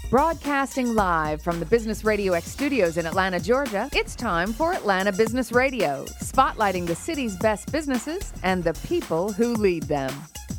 Broadcasting live from the Business Radio X studios in Atlanta, Georgia, it's time for Atlanta Business Radio, spotlighting the city's best businesses and the people who lead them.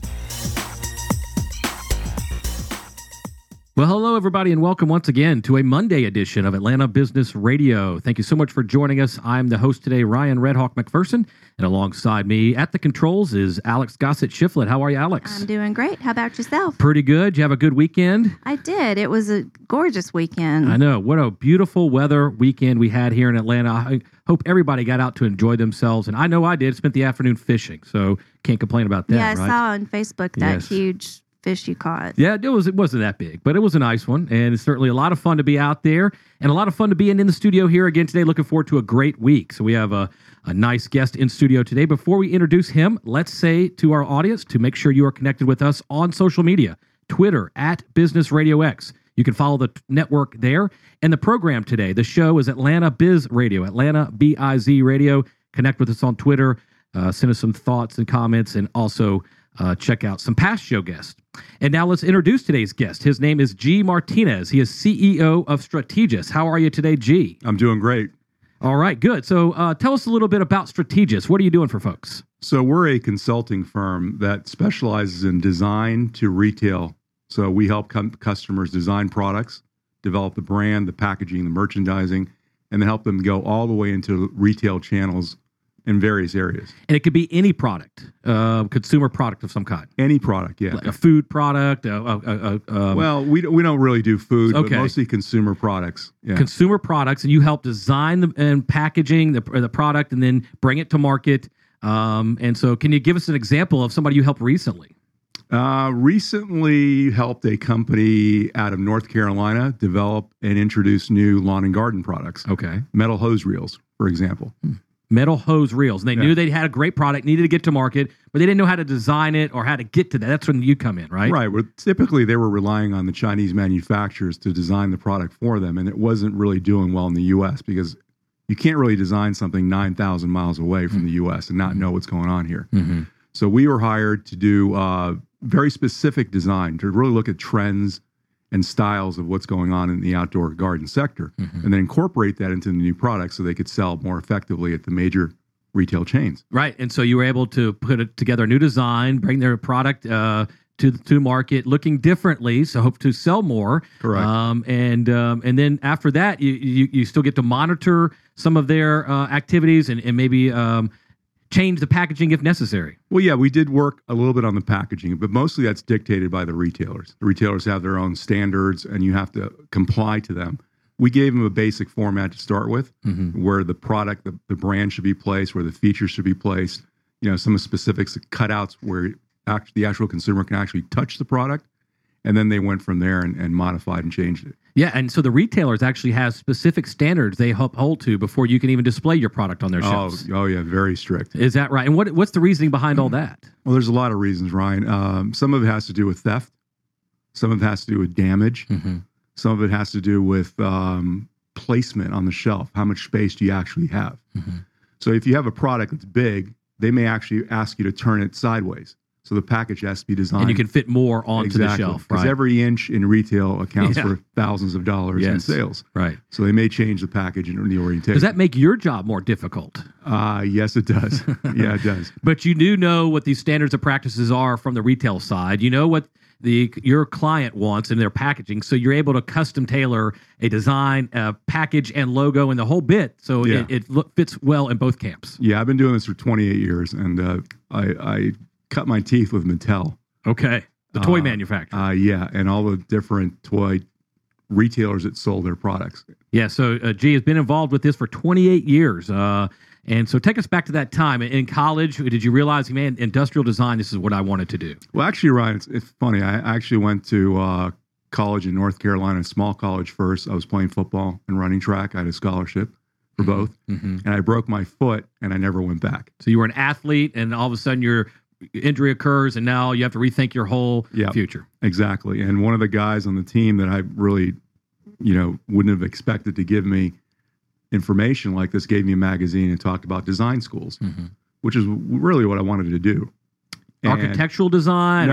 Well, hello, everybody, and welcome once again to a Monday edition of Atlanta Business Radio. Thank you so much for joining us. I'm the host today, Ryan Redhawk McPherson, and alongside me at the controls is Alex Gossett-Shiflett. How are you, Alex? I'm doing great. How about yourself? Pretty good. You have a good weekend? I did. It was a gorgeous weekend. I know. What a beautiful weather weekend we had here in Atlanta. I hope everybody got out to enjoy themselves, and I know I did. Spent the afternoon fishing, so can't complain about that, Yeah, I right? saw on Facebook that huge fish you caught. Yeah, it wasn't that big, but it was a nice one, and it's certainly a lot of fun to be out there, and a lot of fun to be in the studio here again today. Looking forward to a great week. So we have a nice guest in studio today. Before we introduce him, let's say to our audience to make sure you are connected with us on social media, Twitter at Business Radio X. You can follow the network there, and the program today, the show is Atlanta Biz Radio, Atlanta BIZ Radio. Connect with us on Twitter, send us some thoughts and comments, and also check out some past show guests. And now let's introduce today's guest. His name is G. Martinez. He is CEO of Strategis. How are you today, G? I'm doing great. All right, good. So tell us a little bit about Strategis. What are you doing for folks? So we're a consulting firm that specializes in design to retail. So we help customers design products, develop the brand, the packaging, the merchandising, and then help them go all the way into retail channels in various areas. And it could be any product, consumer product of some kind. Any product, yeah. Like a food product. Well, we don't really do food, but mostly consumer products. Yeah. Consumer products, and you help design and packaging the product and then bring it to market. And so can you give us an example of somebody you helped recently? Recently helped a company out of North Carolina develop and introduce new lawn and garden products. Okay. Metal hose reels, for example. Metal hose reels. And they knew they had a great product, needed to get to market, but they didn't know how to design it or how to get to that. That's when you come in, right? Right. Well, typically, they were relying on the Chinese manufacturers to design the product for them, and it wasn't really doing well in the U.S. because you can't really design something 9,000 miles away from the U.S. and not know what's going on here. Mm-hmm. So we were hired to do very specific design, to really look at trends and styles of what's going on in the outdoor garden sector, and then incorporate that into the new products so they could sell more effectively at the major retail chains. Right. And so you were able to put together a new design, bring their product to market looking differently, so hope to sell more. Correct. And then after that, you still get to monitor some of their activities and maybe change the packaging if necessary. Well, yeah, we did work a little bit on the packaging, but mostly that's dictated by the retailers. The retailers have their own standards, and you have to comply to them. We gave them a basic format to start with, where the product, the brand should be placed, where the features should be placed, some of the specifics, cutouts where the actual consumer can actually touch the product. And then they went from there and modified and changed it. Yeah, and so the retailers actually have specific standards they uphold to before you can even display your product on their shelves. Oh yeah, very strict. Is that right? And what's the reasoning behind all that? Well, there's a lot of reasons, Ryan. Some of it has to do with theft. Some of it has to do with damage. Some of it has to do with placement on the shelf. How much space do you actually have? So if you have a product that's big, they may actually ask you to turn it sideways. So the package has to be designed. And you can fit more onto the shelf, right? Because every inch in retail accounts for thousands of dollars in sales. Right. So they may change the package and the orientation. Does that make your job more difficult? Yes, it does. Yeah, it does. But you do know what these standards of practices are from the retail side. You know what your client wants in their packaging, so you're able to custom tailor a design, a package, and logo, and the whole bit, so it fits well in both camps. Yeah, I've been doing this for 28 years, and I cut my teeth with Mattel. Okay. The toy manufacturer. Yeah, and all the different toy retailers that sold their products. Yeah, so G has been involved with this for 28 years. And so take us back to that time. In college, did you realize, man, industrial design, this is what I wanted to do? Well, actually, Ryan, it's funny. I actually went to college in North Carolina, a small college first. I was playing football and running track. I had a scholarship for both. And I broke my foot, and I never went back. So you were an athlete, and all of a sudden your injury occurs, and now you have to rethink your whole future. Exactly. And one of the guys on the team that I really, wouldn't have expected to give me information like this gave me a magazine and talked about design schools, which is really what I wanted to do. Architectural design?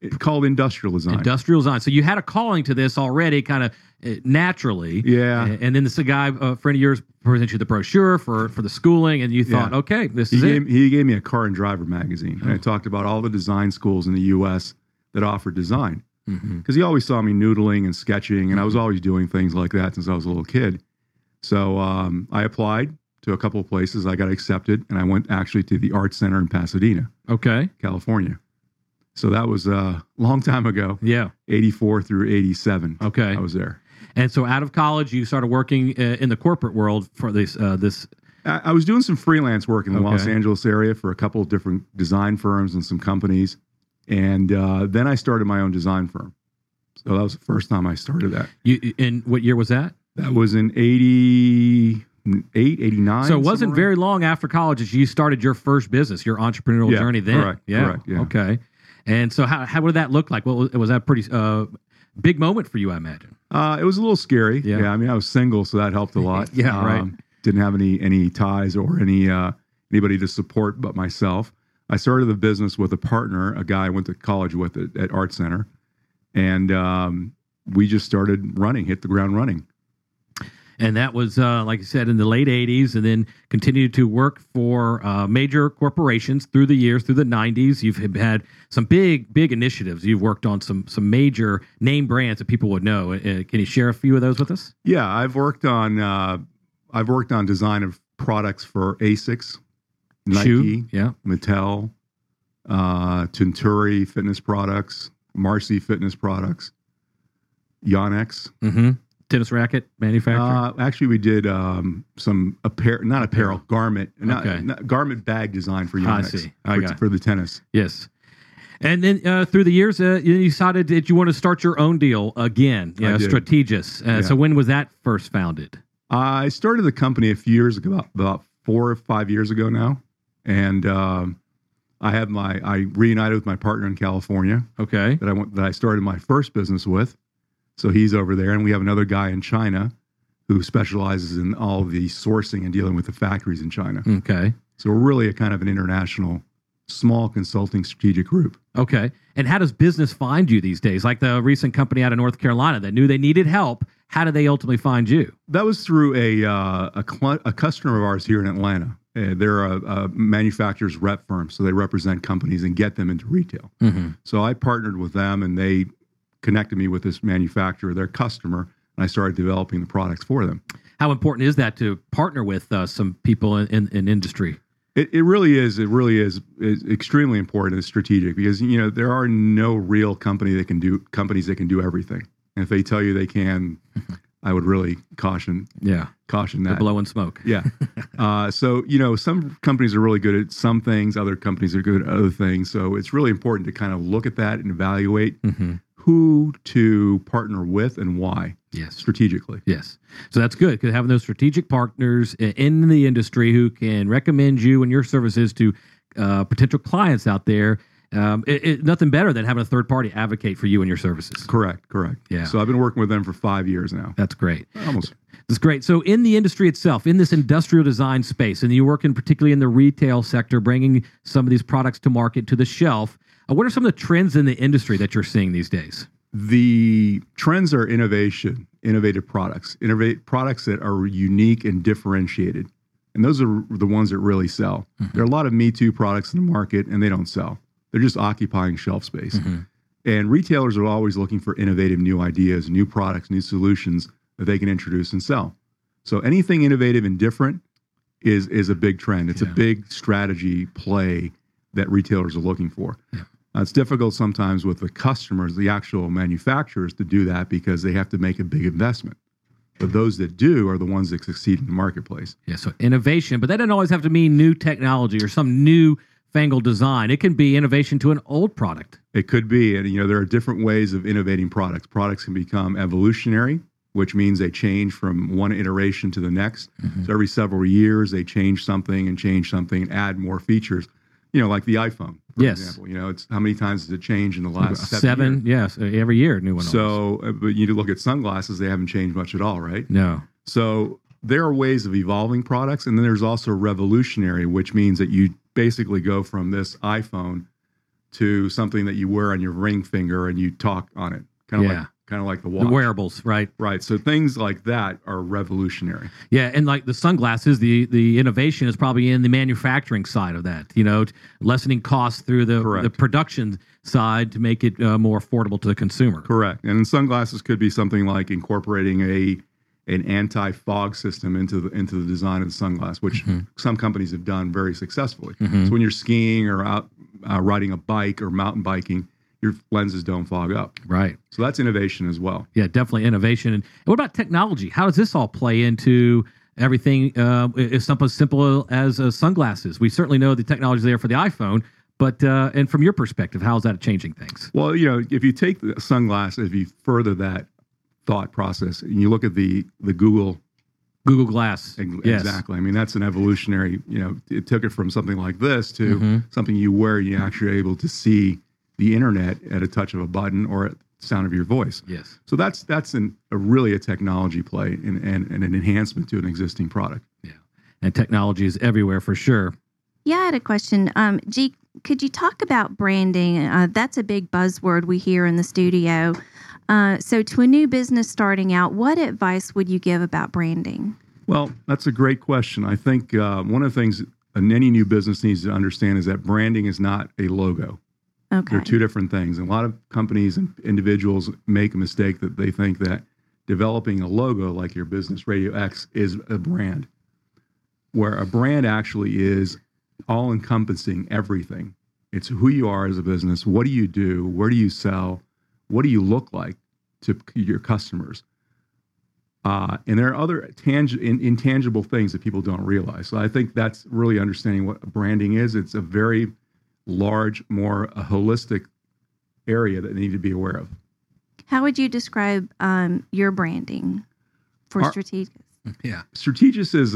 It's called industrial design. Industrial design. So you had a calling to this already, kind of naturally. Yeah. And then this guy, a friend of yours, presented you the brochure for the schooling, and you thought, okay, this is it. He gave me a Car and Driver magazine, and I talked about all the design schools in the U.S. that offered design. Because he always saw me noodling and sketching, and I was always doing things like that since I was a little kid. So I applied to a couple of places. I got accepted, and I went actually to the Art Center in Pasadena, California. So that was a long time ago. Yeah. 84 through 87. Okay. I was there. And so out of college, you started working in the corporate world for this. I was doing some freelance work in the Los Angeles area for a couple of different design firms and some companies. And then I started my own design firm. So that was the first time I started that. And what year was that? That was in 88, 89. So it wasn't very long after college that you started your first business, your entrepreneurial journey then. Correct. Yeah. Okay. And so how did that look like? Well, was that a pretty big moment for you, I imagine? It was a little scary. Yeah. I mean, I was single, so that helped a lot. Right. Didn't have any ties or anybody to support but myself. I started the business with a partner, a guy I went to college with at Art Center. And we just started hit the ground running. And that was, like you said, in the late 80s, and then continued to work for major corporations through the years, through the 90s. You've had some big initiatives. You've worked on some major name brands that people would know. Can you share a few of those with us? Yeah, I've worked on design of products for ASICS, Nike, Mattel, Tenturi fitness products, Marcy fitness products, Yonex. Tennis racket manufacturer? Actually, we did some garment, garment bag design for Yonex. I see. For the tennis. Yes. And then through the years, you decided that you want to start your own deal again, Strategis. So when was that first founded? I started the company a few years ago, about 4 or 5 years ago now. And I reunited with my partner in California. Okay. That I started my first business with. So he's over there, and we have another guy in China who specializes in all the sourcing and dealing with the factories in China. Okay. So we're really a kind of an international, small consulting strategic group. Okay. And how does business find you these days? Like the recent company out of North Carolina that knew they needed help. How did they ultimately find you? That was through a customer of ours here in Atlanta. They're a manufacturer's rep firm, so they represent companies and get them into retail. So I partnered with them, and they connected me with this manufacturer, their customer, and I started developing the products for them. How important is that to partner with some people in industry? It really is. It really is extremely important and strategic because there are no real companies that can do everything. And if they tell you they can, I would really caution that. They're blowing smoke. Yeah. So some companies are really good at some things, other companies are good at other things. So it's really important to kind of look at that and evaluate who to partner with and why. Yes. Strategically. Yes. So that's good because having those strategic partners in the industry who can recommend you and your services to potential clients out there, nothing better than having a third party advocate for you and your services. Correct. Yeah. So I've been working with them for 5 years now. That's great. Almost. That's great. So in the industry itself, in this industrial design space, and you work particularly in the retail sector, bringing some of these products to market, to the shelf, what are some of the trends in the industry that you're seeing these days? The trends are innovative products that are unique and differentiated. And those are the ones that really sell. There are a lot of Me Too products in the market, and they don't sell. They're just occupying shelf space. And retailers are always looking for innovative new ideas, new products, new solutions that they can introduce and sell. So anything innovative and different is a big trend. It's a big strategy play that retailers are looking for. It's difficult sometimes with the customers, the actual manufacturers, to do that because they have to make a big investment. But those that do are the ones that succeed in the marketplace. Yeah, so innovation, but that doesn't always have to mean new technology or some new fangled design. It can be innovation to an old product. It could be. And, there are different ways of innovating products. Products can become evolutionary, which means they change from one iteration to the next. So every several years, they change something and add more features. Like the iPhone, for example. It's how many times does it change in the last 7 years? Yes, every year, new one. So, but you look at sunglasses, they haven't changed much at all, right? No. So there are ways of evolving products, and then there's also revolutionary, which means that you basically go from this iPhone to something that you wear on your ring finger and you talk on it, kind of like the watch. The wearables, right? Right. So things like that are revolutionary. Yeah, and like the sunglasses, the innovation is probably in the manufacturing side of that. Lessening costs through the production side to make it more affordable to the consumer. Correct. And sunglasses could be something like incorporating an anti-fog system into the design of the sunglass, which some companies have done very successfully. So when you're skiing or out riding a bike or mountain biking, your lenses don't fog up. Right. So that's innovation as well. Yeah, definitely innovation. And what about technology? How does this all play into everything? Is something as simple as sunglasses? We certainly know the technology is there for the iPhone, but and from your perspective, how is that changing things? Well, if you take the sunglasses, if you further that thought process and you look at the Google Glass. Exactly. I mean, that's an evolutionary, it took it from something like this to something you wear and you're actually able to see the internet at a touch of a button or at the sound of your voice. Yes. So that's really a technology play and an enhancement to an existing product. Yeah. And technology is everywhere for sure. Yeah, I had a question. G, could you talk about branding? That's a big buzzword we hear in the studio. So to a new business starting out, what advice would you give about branding? Well, that's a great question. I think one of the things any new business needs to understand is that branding is not a logo. Okay. They're two different things. And a lot of companies and individuals make a mistake that they think that developing a logo like your Business Radio X is a brand, where a brand actually is all-encompassing everything. It's who you are as a business. What do you do? Where do you sell? What do you look like to your customers? And there are other intangible things that people don't realize. So I think that's really understanding what branding is. It's a very large, more holistic area that they need to be aware of. How would you describe your branding for Strategis? Yeah. Strategis is,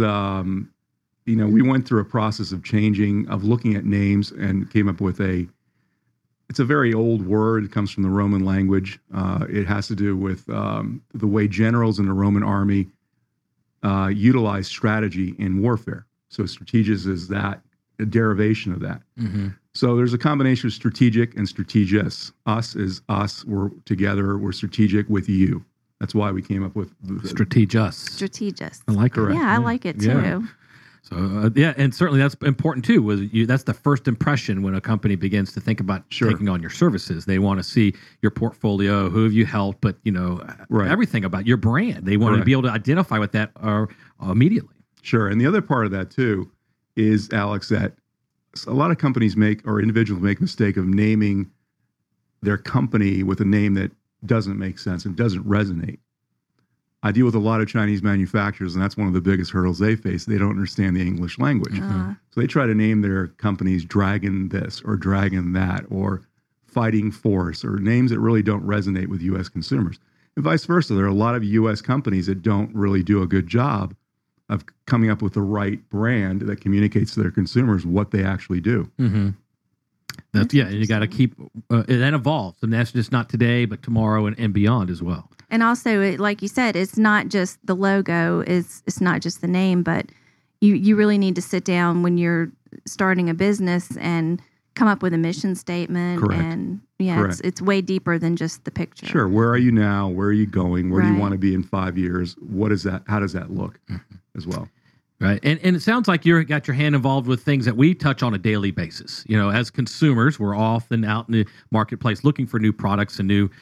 we went through a process of looking at names and came up with it's a very old word. It comes from the Roman language. It has to do with the way generals in the Roman army utilize strategy in warfare. So strategis is a derivation of that. Mm-hmm. So there's a combination of strategic and strategis. Us is us. We're together. We're strategic with you. That's why we came up with Strategis. Strategis. I like it. Yeah, I like it too. Yeah. So and certainly that's important too. That's the first impression when a company begins to think about taking on your services. They want to see your portfolio, who have you helped, but everything about your brand. They want to be able to identify with that immediately. Sure, and the other part of that too is, Alex, that a lot of companies or individuals make a mistake of naming their company with a name that doesn't make sense and doesn't resonate. I deal with a lot of Chinese manufacturers, and that's one of the biggest hurdles they face. They don't understand the English language. So they try to name their companies Dragon this or Dragon that or Fighting Force or names that really don't resonate with U.S. consumers. And vice versa. There are a lot of U.S. companies that don't really do a good job of coming up with the right brand that communicates to their consumers what they actually do. Mm-hmm. And you got to keep that evolves, and that's just not today, but tomorrow and beyond as well. And also, like you said, it's not just the logo, it's not just the name, but you really need to sit down when you're starting a business and come up with a mission statement. Correct. And it's way deeper than just the picture. Sure. Where are you now? Where are you going? Where do you want to be in 5 years? What is that? How does that look as well? Right. And it sounds like you got your hand involved with things that we touch on a daily basis. As consumers, we're often out in the marketplace looking for new products and new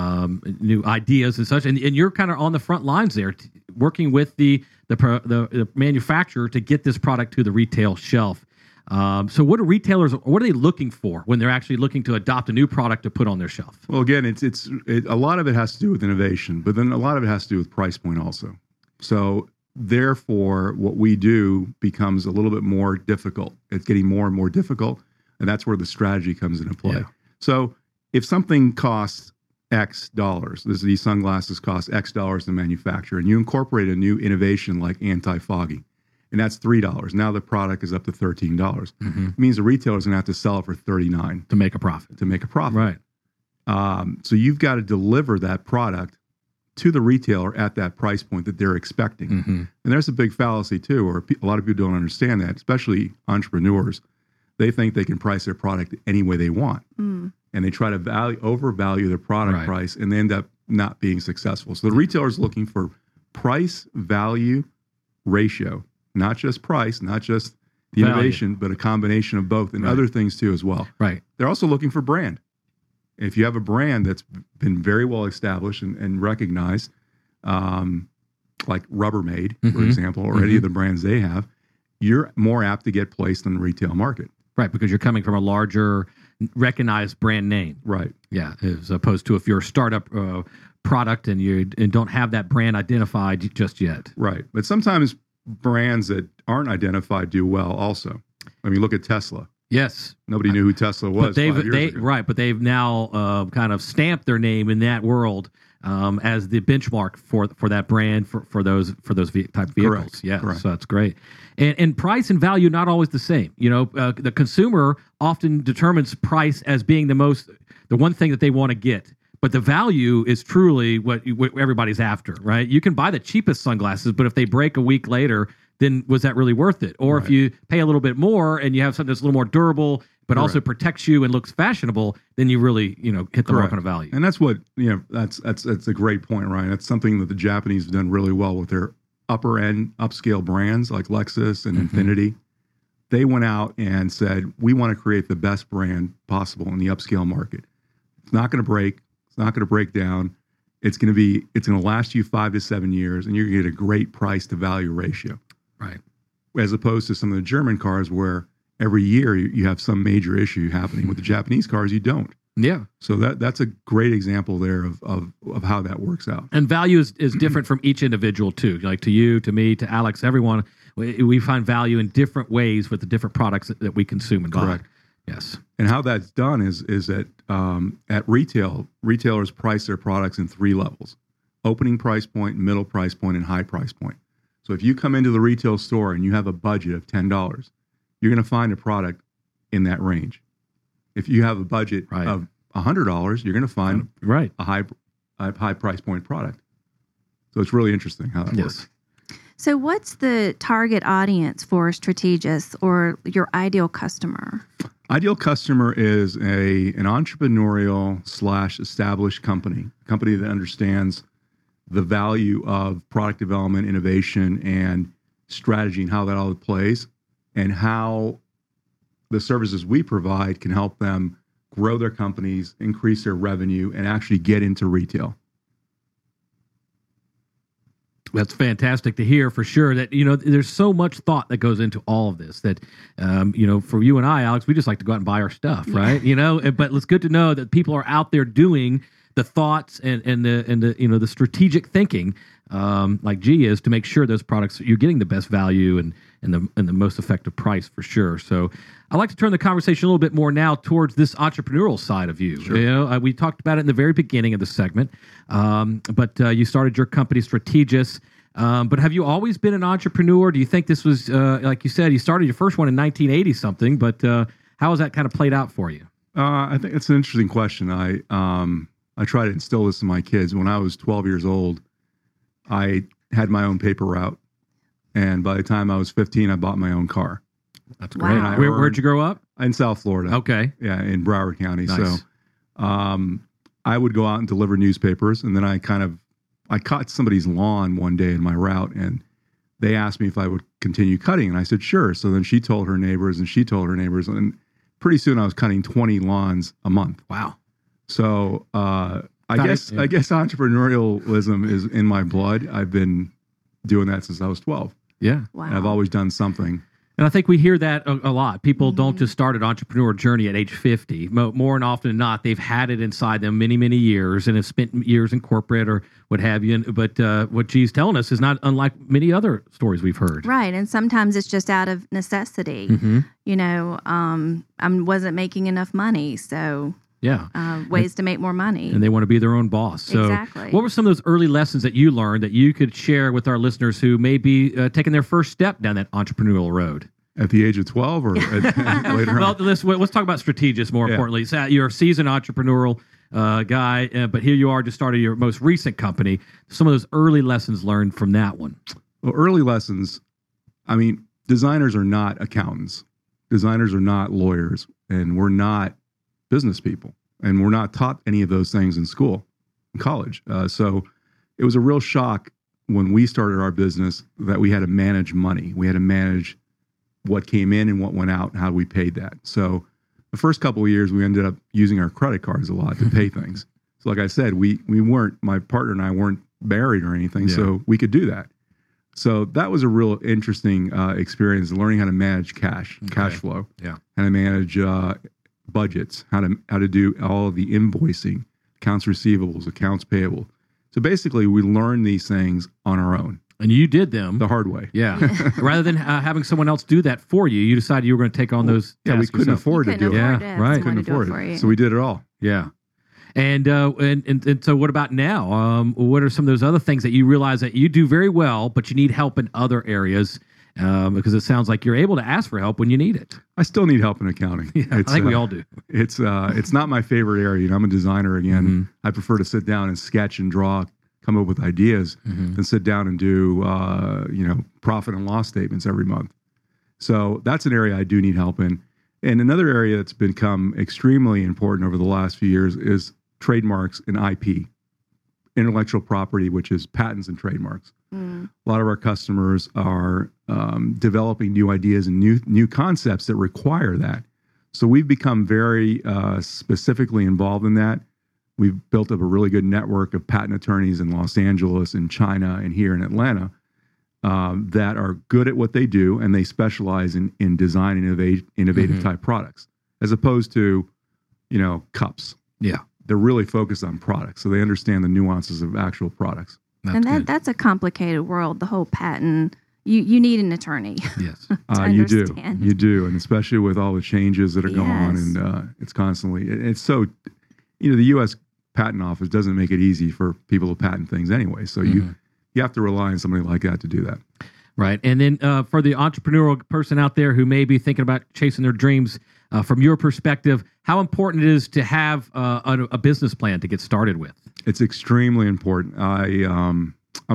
ideas and such. And you're kind of on the front lines there, working with the manufacturer to get this product to the retail shelf. So what are they looking for when they're actually looking to adopt a new product to put on their shelf? Well, again, a lot of it has to do with innovation, but then a lot of it has to do with price point also. So therefore, what we do becomes a little bit more difficult. It's getting more and more difficult, and that's where the strategy comes into play. Yeah. So if something costs X dollars, these sunglasses cost X dollars to manufacture, and you incorporate a new innovation like anti-fogging, and that's $3. Now the product is up to $13. Mm-hmm. It means the retailer's going to have to sell it for $39 to make a profit. Right. So you've got to deliver that product to the retailer at that price point that they're expecting. Mm-hmm. And there's a big fallacy too, or a lot of people don't understand that, especially entrepreneurs. they think they can price their product any way they want. And they try to overvalue their product price, and they end up not being successful. So the retailer's looking for price value ratio, not just price, not just the innovation, but a combination of both and other things too as well. Right. They're also looking for brand. If you have a brand that's been very well established and recognized, like Rubbermaid, for example, or any of the brands they have, you're more apt to get placed in the retail market. Right, because you're coming from a larger, recognized brand name. Right. Yeah, as opposed to if you're a startup product and you don't have that brand identified just yet. Right. But sometimes brands that aren't identified do well also. I mean, look at Tesla. Yes. Nobody knew who Tesla was 5 years ago. Right, but they've now kind of stamped their name in that world as the benchmark for that brand for those type vehicles. Correct. Yeah, Correct. so that's great. And price and value not always the same. You know, the consumer often determines price as being the one thing that they want to get. But the value is truly what everybody's after, right? You can buy the cheapest sunglasses, but if they break a week later, then was that really worth it? Or if you pay a little bit more and you have something that's a little more durable, but also protects you and looks fashionable, then you really, hit the mark on a value. And that's what, that's a great point, Ryan. That's something that the Japanese have done really well with their upper end upscale brands like Lexus and Infiniti. They went out and said, we want to create the best brand possible in the upscale market. It's not going to break. It's not going to break down. It's going to last you 5 to 7 years, and you're going to get a great price to value ratio. Right. As opposed to some of the German cars where every year you have some major issue happening. With the Japanese cars, you don't. Yeah. So that's a great example there of how that works out. And value is different from each individual too. Like to you, to me, to Alex, everyone, we find value in different ways with the different products that we consume and buy. Correct. Yes. And how that's done is that at retail, retailers price their products in 3 levels: opening price point, middle price point, and high price point. So if you come into the retail store and you have a budget of $10, you're going to find a product in that range. If you have a budget of $100, you're going to find a high price point product. So it's really interesting how that works. So what's the target audience for Strategis or your ideal customer? Ideal customer is an entrepreneurial / established company that understands the value of product development, innovation, and strategy, and how that all plays, and how the services we provide can help them grow their companies, increase their revenue, and actually get into retail. That's fantastic to hear, for sure. That there's so much thought that goes into all of this. That for you and I, Alex, we just like to go out and buy our stuff, right? But it's good to know that people are out there doing the thoughts and the strategic thinking, like G is, to make sure those products, you're getting the best value and the most effective price, for sure. So I'd like to turn the conversation a little bit more now towards this entrepreneurial side of you. Sure. We talked about it in the very beginning of the segment, but you started your company, Strategis. But have you always been an entrepreneur? Do you think this was, like you said, you started your first one in 1980 something, but how has that kind of played out for you? I think it's an interesting question. I try to instill this in my kids. When I was 12 years old, I had my own paper route. And by the time I was 15, I bought my own car. That's great. Wow. Where'd you grow up? In South Florida. Okay. Yeah, in Broward County. Nice. So I would go out and deliver newspapers. And then I caught somebody's lawn one day in my route. And they asked me if I would continue cutting. And I said, sure. So then she told her neighbors and she told her neighbors. And pretty soon I was cutting 20 lawns a month. Wow. So I guess entrepreneurialism is in my blood. I've been doing that since I was 12. Yeah. Wow. And I've always done something. And I think we hear that a lot. People don't just start an entrepreneur journey at age 50. More and often than not, they've had it inside them many, many years and have spent years in corporate or what have you. But what G's telling us is not unlike many other stories we've heard. Right. And sometimes it's just out of necessity. I wasn't making enough money, so... Yeah. Ways to make more money. And they want to be their own boss. So exactly. What were some of those early lessons that you learned that you could share with our listeners who may be taking their first step down that entrepreneurial road? At the age of 12 or later on? Well, let's talk about Strategis more importantly. So you're a seasoned entrepreneurial guy, but here you are just started your most recent company. Some of those early lessons learned from that one. Well, early lessons, designers are not accountants. Designers are not lawyers, and we're not business people, and we're not taught any of those things in school, in college. So it was a real shock when we started our business that we had to manage money. We had to manage what came in and what went out and how we paid that. So the first couple of years, we ended up using our credit cards a lot to pay things. So like I said, we weren't, my partner and I weren't married or anything, so we could do that. So that was a real interesting experience, learning how to manage cash flow, how to manage budgets, how to do all of the invoicing, accounts receivables, accounts payable. So basically, we learned these things on our own. And you did them the hard way. Yeah. Rather than having someone else do that for you, you decided you were going to take on those tasks. Yeah, we couldn't afford to do it. Yeah, right. Couldn't afford it. So we did it all. Yeah. And so what about now? What are some of those other things that you realize that you do very well, but you need help in other areas? Because it sounds like you're able to ask for help when you need it. I still need help in accounting. Yeah, I think we all do. It's not my favorite area. You know, I'm a designer again. Mm-hmm. I prefer to sit down and sketch and draw, come up with ideas, than sit down and do profit and loss statements every month. So that's an area I do need help in. And another area that's become extremely important over the last few years is trademarks and IP, intellectual property, which is patents and trademarks. A lot of our customers are developing new ideas and new concepts that require that. So we've become very specifically involved in that. We've built up a really good network of patent attorneys in Los Angeles, in China, and here in Atlanta that are good at what they do, and they specialize in design and innovative type products, as opposed to, cups. Yeah. They're really focused on products, so they understand the nuances of actual products. That's a complicated world, the whole patent. You need an attorney. Yes. You do. And especially with all the changes that are going on, and it's constantly, it's so, the U.S. Patent Office doesn't make it easy for people to patent things anyway. So you have to rely on somebody like that to do that. Right. And then for the entrepreneurial person out there who may be thinking about chasing their dreams, from your perspective, how important it is to have a business plan to get started with? It's extremely important. I'm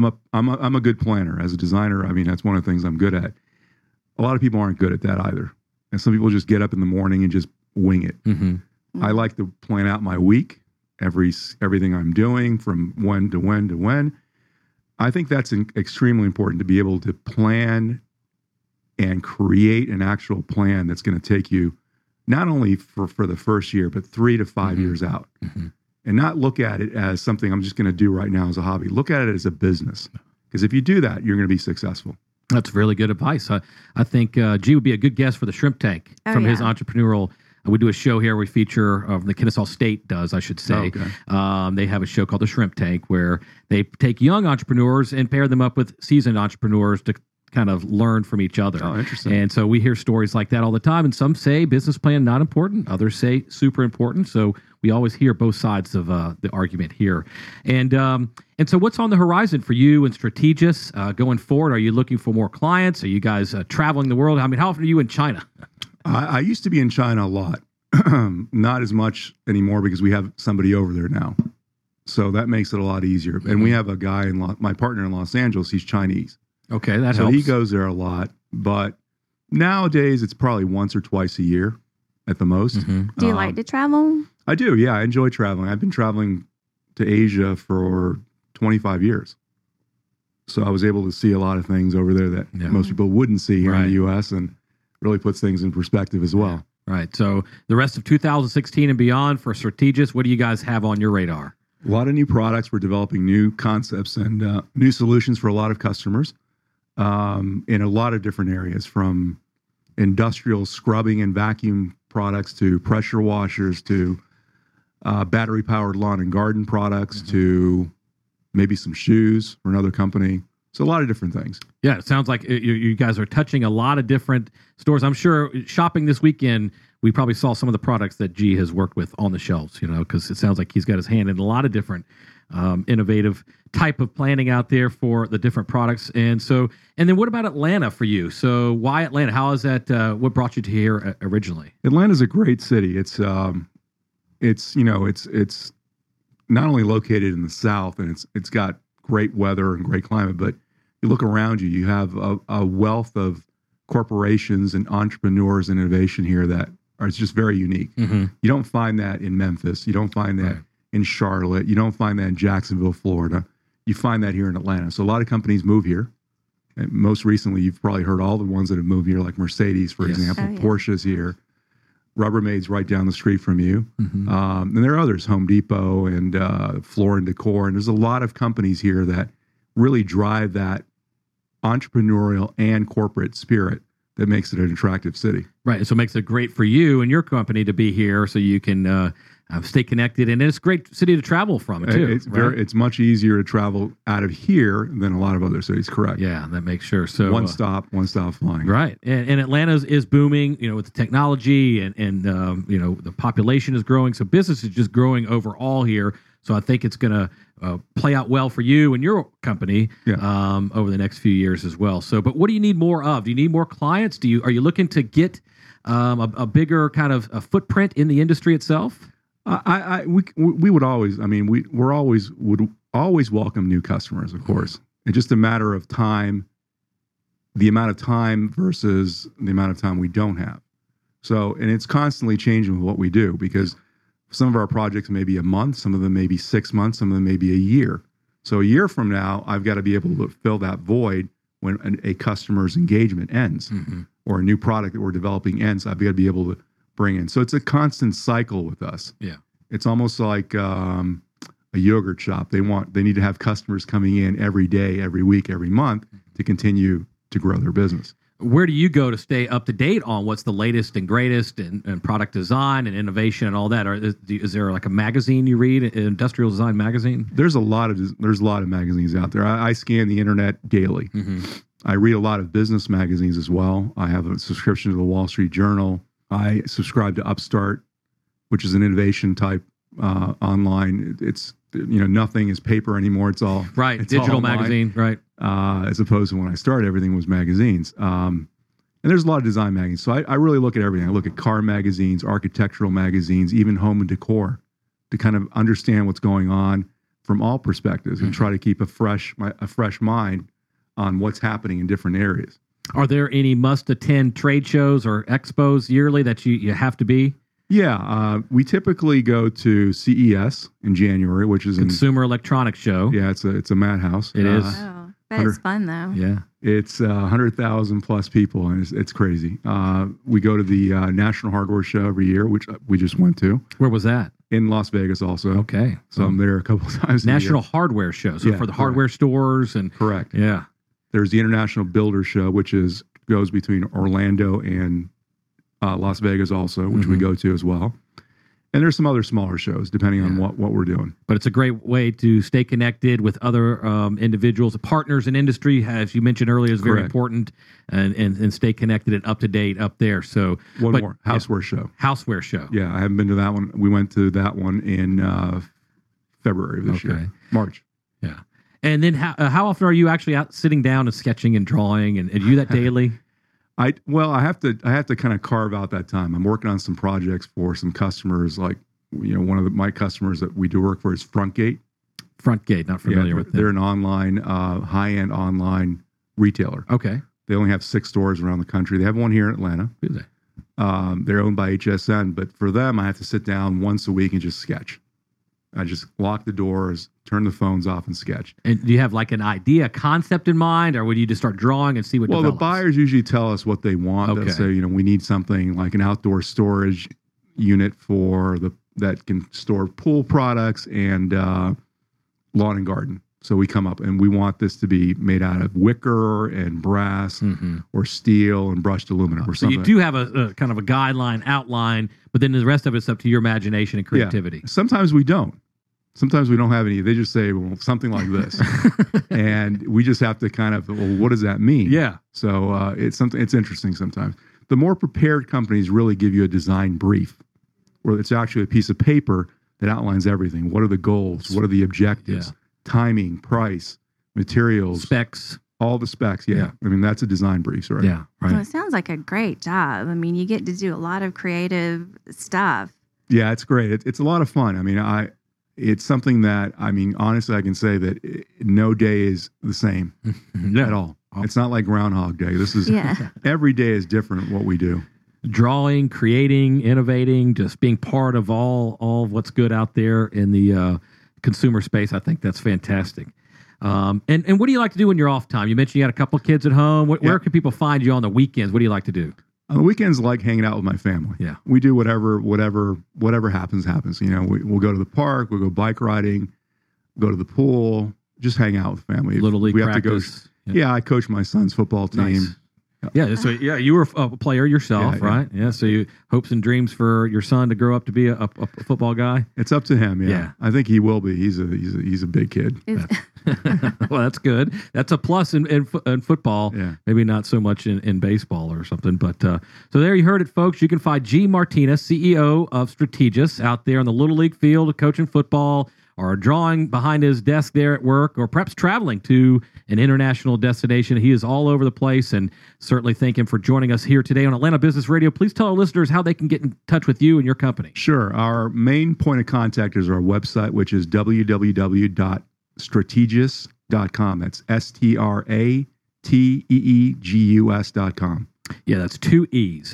a good planner as a designer. I mean, that's one of the things I'm good at. A lot of people aren't good at that either, and some people just get up in the morning and just wing it. I like to plan out my week, everything I'm doing from when to when to when. I think that's extremely important, to be able to plan and create an actual plan that's going to take you not only for the first year, but 3 to 5 years out. And not look at it as something I'm just going to do right now as a hobby. Look at it as a business. Because if you do that, you're going to be successful. That's really good advice. I think G would be a good guest for the Shrimp Tank from his entrepreneurial. We do a show here we feature, the Kennesaw State does, I should say. They have a show called the Shrimp Tank where they take young entrepreneurs and pair them up with seasoned entrepreneurs to kind of learn from each other. Oh, interesting. And so we hear stories like that all the time. And some say business plan not important. Others say super important. So we always hear both sides of the argument here. And so what's on the horizon for you and Strategis going forward? Are you looking for more clients? Are you guys traveling the world? I mean, how often are you in China? I used to be in China a lot. Not as much anymore because we have somebody over there now. So that makes it a lot easier. And we have a guy, my partner in Los Angeles, he's Chinese. Okay, that helps. So he goes there a lot. But nowadays, it's probably once or twice a year at the most. Do you like to travel? I do, yeah. I enjoy traveling. I've been traveling to Asia for 25 years. So I was able to see a lot of things over there that most people wouldn't see here in the U.S. and really puts things in perspective as well. Right. So the rest of 2016 and beyond for Strategis, what do you guys have on your radar? A lot of new products. We're developing new concepts and new solutions for a lot of customers in a lot of different areas, from industrial scrubbing and vacuum products to pressure washers to battery-powered lawn and garden products to maybe some shoes for another company. So a lot of different things. Yeah, it sounds like you guys are touching a lot of different stores. I'm sure shopping this weekend, we probably saw some of the products that G has worked with on the shelves, because it sounds like he's got his hand in a lot of different innovative type of planning out there for the different products. And then what about Atlanta for you? So why Atlanta? How is that? What brought you to here originally? Atlanta's a great city. It's not only located in the South, and it's got great weather and great climate, but you look around you, you have a wealth of corporations and entrepreneurs and innovation here that are just very unique. You don't find that in Memphis. You don't find that in Charlotte. You don't find that in Jacksonville, Florida. You find that here in Atlanta. So a lot of companies move here. And most recently, you've probably heard all the ones that have moved here, like Mercedes, for example. Porsche's here. Rubbermaid's right down the street from you. And there are others, Home Depot and Floor and Decor. And there's a lot of companies here that really drive that entrepreneurial and corporate spirit that makes it an attractive city. Right. So it makes it great for you and your company to be here so you can stay connected. And it's a great city to travel from, too. It's much easier to travel out of here than a lot of other cities, correct? Yeah, that makes sure. So one stop flying. Right. And Atlanta is booming, with the technology and the population is growing. So business is just growing overall here. So I think it's going to play out well for you and your company over the next few years as well. So, but what do you need more of? Do you need more clients? Are you looking to get a bigger kind of a footprint in the industry itself? We would always. I mean, would always welcome new customers, of course. It's just a matter of time, the amount of time versus the amount of time we don't have. So, and it's constantly changing with what we do because some of our projects may be a month, some of them may be 6 months, some of them may be a year. So a year from now, I've got to be able to fill that void when a customer's engagement ends or a new product that we're developing ends. I've got to be able to bring in. So it's a constant cycle with us. Yeah. It's almost like a yogurt shop. They need to have customers coming in every day, every week, every month to continue to grow their business. Where do you go to stay up to date on what's the latest and greatest and product design and innovation and all that? Or is there like a magazine you read, an industrial design magazine? There's a lot of magazines out there. I scan the internet daily. I read a lot of business magazines as well. I have a subscription to the Wall Street Journal. I subscribe to Upstart, which is an innovation type online. It's nothing is paper anymore. It's all it's digital magazine, right? As opposed to when I started, everything was magazines. And there's a lot of design magazines. So I really look at everything. I look at car magazines, architectural magazines, even home and decor, to kind of understand what's going on from all perspectives and try to keep a fresh mind on what's happening in different areas. Are there any must-attend trade shows or expos yearly that you have to be? Yeah, we typically go to CES in January, which is Consumer Electronics Show. Yeah, it's a madhouse. It is. Oh, but it's fun though. Yeah, it's 100,000 plus people, and it's crazy. We go to the National Hardware Show every year, which we just went to. Where was that? In Las Vegas, also. Okay, so I'm there a couple of times. National Hardware Show, so for the hardware stores and correct. Yeah, there's the International Builder Show, which goes between Orlando and Las Vegas also, which we go to as well. And there's some other smaller shows depending on what we're doing. But it's a great way to stay connected with other individuals, partners in industry, as you mentioned earlier, is very important, and stay connected and up to date up there. So one more Houseware Show. Houseware Show. Yeah, I haven't been to that one. We went to that one in February of this year, March. Yeah. And then how often are you actually out sitting down and sketching and drawing and you that daily? I have to kind of carve out that time. I'm working on some projects for some customers. Like, one of my customers that we do work for is Frontgate. Frontgate, not familiar with them. They're an online, high-end online retailer. Okay. They only have 6 stores around the country. They have one here in Atlanta. Who are they? They're owned by HSN, but for them, I have to sit down once a week and just sketch. I just lock the doors, turn the phones off, and sketch. And do you have like an idea, concept in mind, or would you just start drawing and see what develops? The buyers usually tell us what they want. Okay. They'll say, we need something like an outdoor storage unit that can store pool products and lawn and garden. So we come up and we want this to be made out of wicker and brass or steel and brushed aluminum or so something. You do have a kind of a guideline, outline, but then the rest of it's up to your imagination and creativity. Yeah. Sometimes we don't. Sometimes we don't have any. They just say, well, something like this. And we just have to kind of, well, what does that mean? Yeah. So it's interesting sometimes. The more prepared companies really give you a design brief, where it's actually a piece of paper that outlines everything. What are the goals? What are the objectives? Yeah. Timing, price, materials. Specs. All the specs, yeah. I mean, that's a design brief, right? Yeah, right. Well, it sounds like a great job. I mean, you get to do a lot of creative stuff. Yeah, it's great. It's a lot of fun. I mean, it's something that, honestly, I can say that no day is the same at all. It's not like Groundhog Day. This is every day is different what we do. Drawing, creating, innovating, just being part of all of what's good out there in the consumer space. I think that's fantastic. And what do you like to do when you're off time? You mentioned you had a couple kids at home. Where can people find you on the weekends? What do you like to do? On the weekends, I like hanging out with my family. Yeah. We do whatever happens. You know, we'll go to the park, we'll go bike riding, go to the pool, just hang out with family. Little league we practice. Have to go. Yeah, I coach my son's football team. Nice. Yeah, so you were a player yourself, right? Yeah, so you hopes and dreams for your son to grow up to be a football guy. It's up to him. Yeah, I think he will be. He's a big kid. Well, that's good. That's a plus in football. Yeah. Maybe not so much in baseball or something. But so there you heard it, folks. You can find G. Martinez, CEO of Strategis, out there on the Little League field coaching football, or drawing behind his desk there at work, or perhaps traveling to an international destination. He is all over the place, and certainly thank him for joining us here today on Atlanta Business Radio. Please tell our listeners how they can get in touch with you and your company. Sure. Our main point of contact is our website, which is www.strategis.com. That's STRATEEGUS.com. Yeah, that's 2 E's.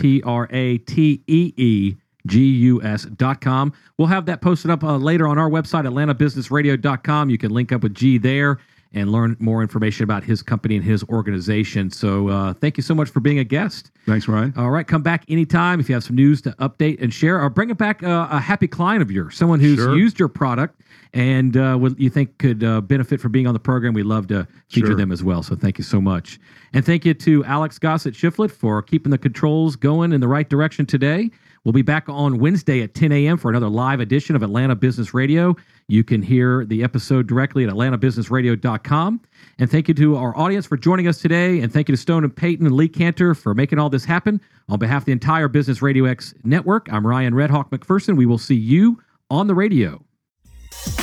STRATEEGUS.com. We'll have that posted up later on our website, atlantabusinessradio.com. You can link up with G there and learn more information about his company and his organization. So thank you so much for being a guest. Thanks, Ryan. All right, come back anytime if you have some news to update and share, or bring it back a happy client of yours, someone who's used your product and what you think could benefit from being on the program. We'd love to feature them as well. So thank you so much. And thank you to Alex Gossett Shiflett for keeping the controls going in the right direction today. We'll be back on Wednesday at 10 a.m. for another live edition of Atlanta Business Radio. You can hear the episode directly at atlantabusinessradio.com. And thank you to our audience for joining us today. And thank you to Stone and Payton and Lee Cantor for making all this happen. On behalf of the entire Business Radio X network, I'm Ryan Redhawk McPherson. We will see you on the radio.